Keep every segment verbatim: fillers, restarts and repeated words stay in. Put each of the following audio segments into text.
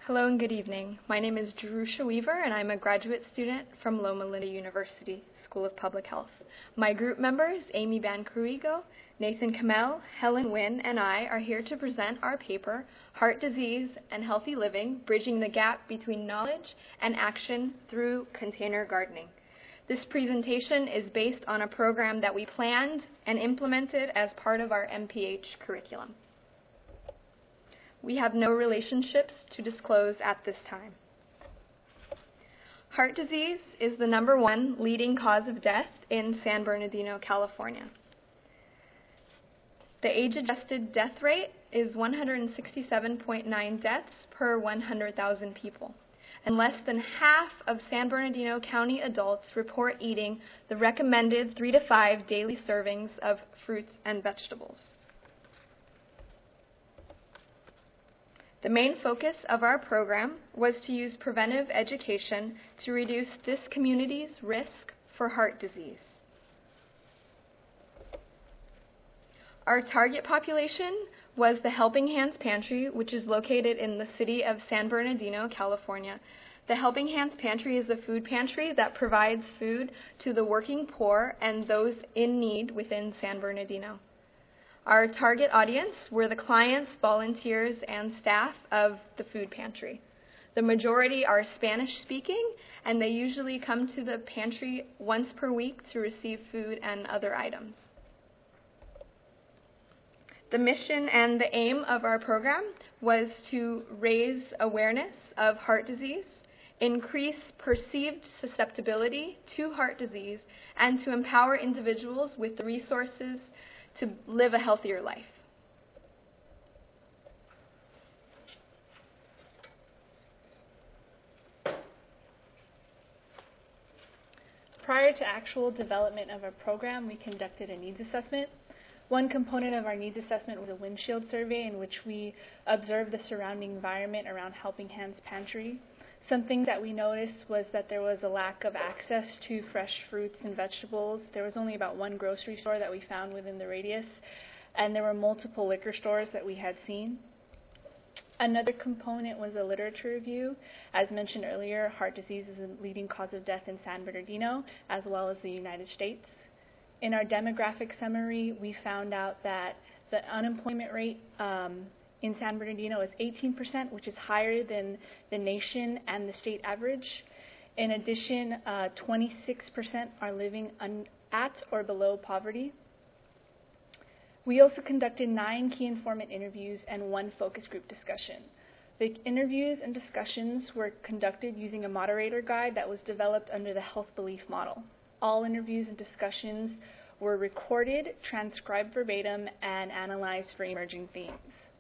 Hello and good evening. My name is Jerusha Weaver and I'm a graduate student from Loma Linda University School of Public Health. My group members, Amy Bancruigo, Nathan Kamel, Helen Nguyen, and I are here to present our paper, Heart Disease and Healthy Living, Bridging the Gap Between Knowledge and Action Through Container Gardening. This presentation is based on a program that we planned and implemented as part of our M P H curriculum. We have no relationships to disclose at this time. Heart disease is the number one leading cause of death in San Bernardino, California. The age-adjusted death rate is one hundred sixty-seven point nine deaths per one hundred thousand people, and less than half of San Bernardino County adults report eating the recommended three to five daily servings of fruits and vegetables. The main focus of our program was to use preventive education to reduce this community's risk for heart disease. Our target population was the Helping Hands Pantry, which is located in the city of San Bernardino, California. The Helping Hands Pantry is a food pantry that provides food to the working poor and those in need within San Bernardino. Our target audience were the clients, volunteers, and staff of the food pantry. The majority are Spanish-speaking, and they usually come to the pantry once per week to receive food and other items. The mission and the aim of our program was to raise awareness of heart disease, increase perceived susceptibility to heart disease, and to empower individuals with the resources to live a healthier life. Prior to actual development of our program, we conducted a needs assessment. One component of our needs assessment was a windshield survey in which we observed the surrounding environment around Helping Hands Pantry. Something that we noticed was that there was a lack of access to fresh fruits and vegetables. There was only about one grocery store that we found within the radius, and there were multiple liquor stores that we had seen. Another component was a literature review. As mentioned earlier, heart disease is a leading cause of death in San Bernardino, as well as the United States. In our demographic summary, we found out that the unemployment rate um, in San Bernardino is eighteen percent, which is higher than the nation and the state average. In addition, uh, twenty-six percent are living un- at or below poverty. We also conducted nine key informant interviews and one focus group discussion. The interviews and discussions were conducted using a moderator guide that was developed under the health belief model. All interviews and discussions were recorded, transcribed verbatim, and analyzed for emerging themes.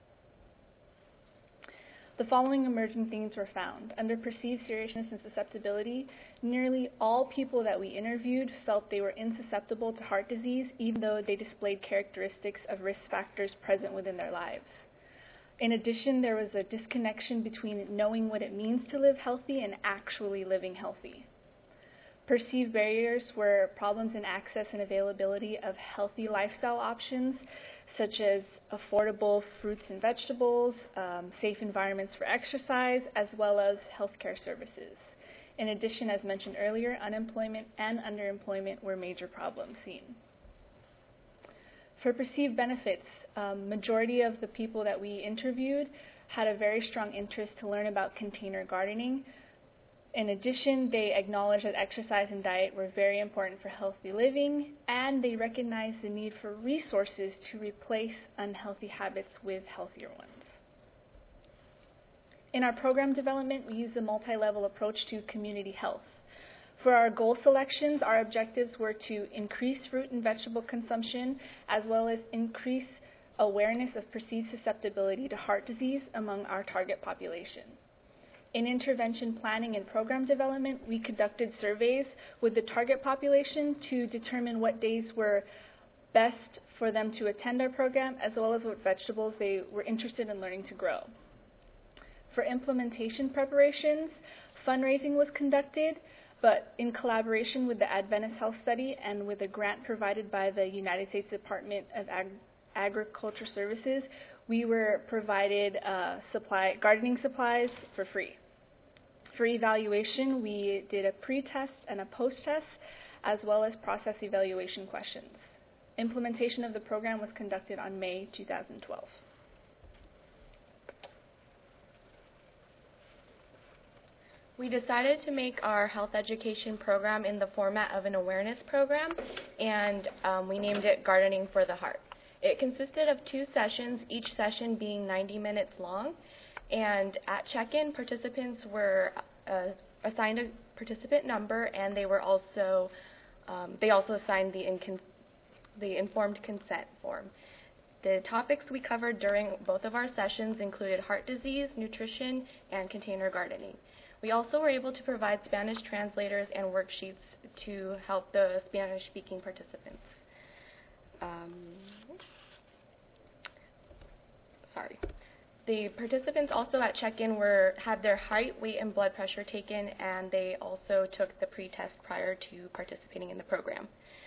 The following emerging themes were found. Under perceived seriousness and susceptibility, nearly all people that we interviewed felt they were insusceptible to heart disease, even though they displayed characteristics of risk factors present within their lives. In addition, there was a disconnection between knowing what it means to live healthy and actually living healthy. Perceived barriers were problems in access and availability of healthy lifestyle options, such as affordable fruits and vegetables, um, safe environments for exercise, as well as healthcare services. In addition, as mentioned earlier, unemployment and underemployment were major problems seen. For perceived benefits, um, majority of the people that we interviewed had a very strong interest to learn about container gardening. In addition, they acknowledged that exercise and diet were very important for healthy living, and they recognized the need for resources to replace unhealthy habits with healthier ones. In our program development, we used a multi-level approach to community health. For our goal selections, our objectives were to increase fruit and vegetable consumption, as well as increase awareness of perceived susceptibility to heart disease among our target population. In intervention planning and program development, we conducted surveys with the target population to determine what days were best for them to attend our program, as well as what vegetables they were interested in learning to grow. For implementation preparations, fundraising was conducted, but in collaboration with the Adventist Health Study and with a grant provided by the United States Department of Ag- Agriculture Services, we were provided uh, supply gardening supplies for free. For evaluation, we did a pre-test and a post-test, as well as process evaluation questions. Implementation of the program was conducted on May two thousand twelve. We decided to make our health education program in the format of an awareness program, and um, we named it Gardening for the Heart. It consisted of two sessions, each session being ninety minutes long, and at check-in, participants were uh, assigned a participant number, and they were also um, they also assigned the, incon the informed consent form. The topics we covered during both of our sessions included heart disease, nutrition, and container gardening. We also were able to provide Spanish translators and worksheets to help the Spanish-speaking participants. Um, sorry. The participants also at check-in were had their height, weight, and blood pressure taken, and they also took the pre-test prior to participating in the program.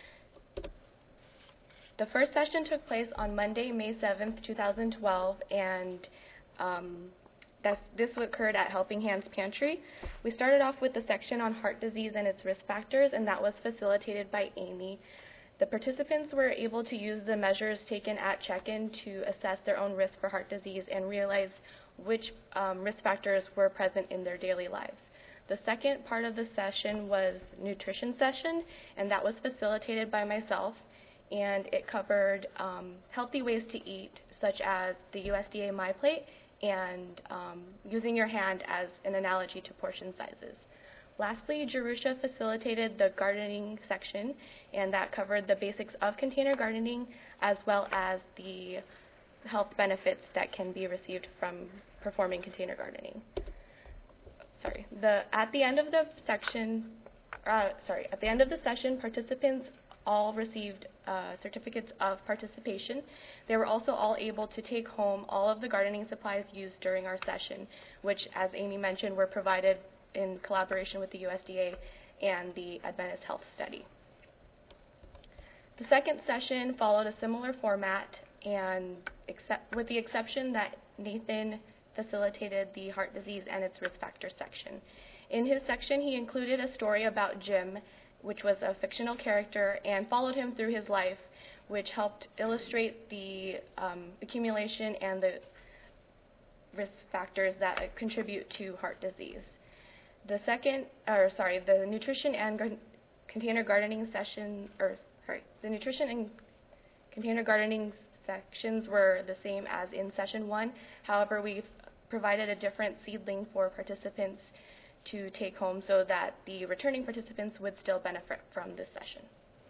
The first session took place on Monday, May seventh, two thousand twelve, and um, That's, this occurred at Helping Hands Pantry. We started off with the section on heart disease and its risk factors, and that was facilitated by Amy. The participants were able to use the measures taken at check-in to assess their own risk for heart disease and realize which um, risk factors were present in their daily lives. The second part of the session was nutrition session, and that was facilitated by myself, and it covered um, healthy ways to eat, such as the U S D A MyPlate, and um, using your hand as an analogy to portion sizes. Lastly, Jerusha facilitated the gardening section, and that covered the basics of container gardening as well as the health benefits that can be received from performing container gardening. Sorry. The, at the end of the section, uh, sorry, at the end of the session, participants all received uh, certificates of participation. They were also all able to take home all of the gardening supplies used during our session, which, as Amy mentioned, were provided in collaboration with the U S D A and the Adventist Health Study. The second session followed a similar format, and except, with the exception that Nathan facilitated the heart disease and its risk factors section. In his section, he included a story about Jim, which was a fictional character, and followed him through his life, which helped illustrate the um, accumulation and the risk factors that contribute to heart disease. The second, or sorry, the nutrition and gar container gardening session, or sorry, the nutrition and container gardening sections were the same as in session one. However, we've provided a different seedling for participants to take home so that the returning participants would still benefit from this session.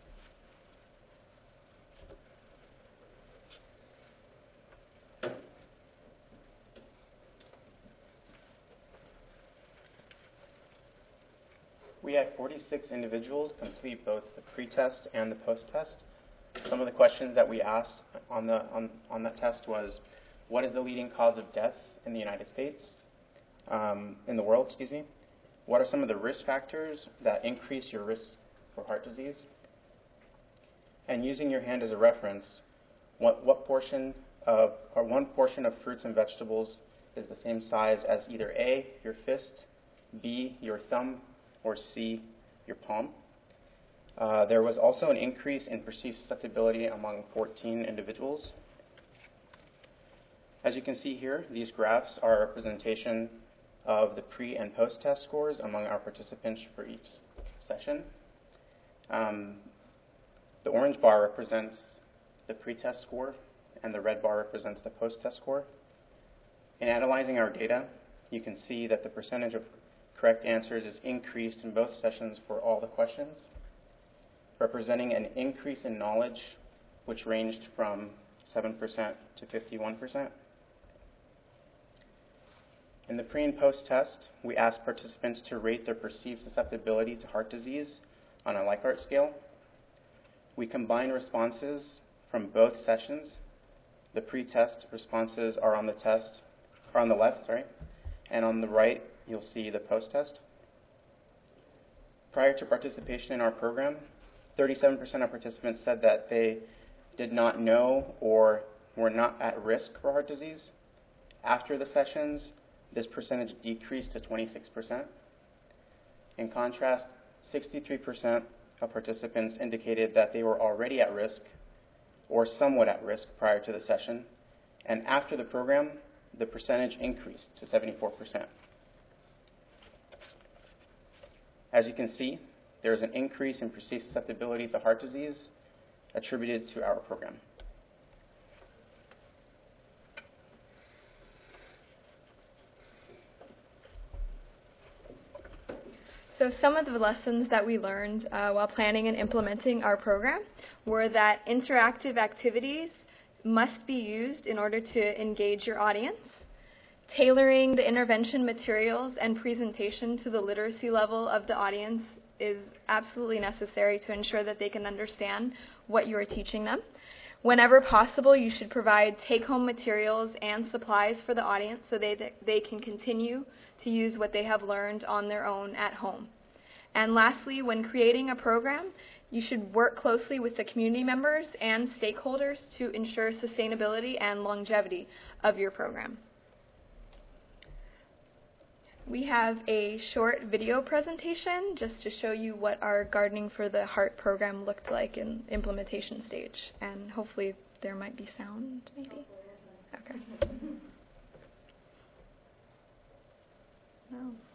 We had forty-six individuals complete both the pre-test and the post-test. Some of the questions that we asked on, the, on, on that test was, what is the leading cause of death in the United States, um, in the world, excuse me? What are some of the risk factors that increase your risk for heart disease? And using your hand as a reference, what, what portion of, or one portion of fruits and vegetables is the same size as either A, your fist, B, your thumb, or C, your palm? Uh, there was also an increase in perceived susceptibility among fourteen individuals. As you can see here, these graphs are a representation of the pre- and post-test scores among our participants for each session. Um, the orange bar represents the pre-test score, and the red bar represents the post-test score. In analyzing our data, you can see that the percentage of correct answers is increased in both sessions for all the questions, representing an increase in knowledge, which ranged from seven percent to fifty-one percent. In the pre and post test, we asked participants to rate their perceived susceptibility to heart disease on a Likert scale. We combined responses from both sessions. The pre-test responses are on the test, are on the left, sorry, and on the right you'll see the post-test. Prior to participation in our program, thirty-seven percent of participants said that they did not know or were not at risk for heart disease. After the sessions, this percentage decreased to twenty-six percent. In contrast, sixty-three percent of participants indicated that they were already at risk or somewhat at risk prior to the session, and after the program, the percentage increased to seventy-four percent. As you can see, there is an increase in perceived susceptibility to heart disease attributed to our program. So some of the lessons that we learned uh, while planning and implementing our program were that interactive activities must be used in order to engage your audience. Tailoring the intervention materials and presentation to the literacy level of the audience is absolutely necessary to ensure that they can understand what you are teaching them. Whenever possible, you should provide take-home materials and supplies for the audience so they, that they can continue to use what they have learned on their own at home. And lastly, when creating a program, you should work closely with the community members and stakeholders to ensure sustainability and longevity of your program. We have a short video presentation just to show you what our Gardening for the Heart program looked like in implementation stage, and hopefully there might be sound, maybe? Okay. No.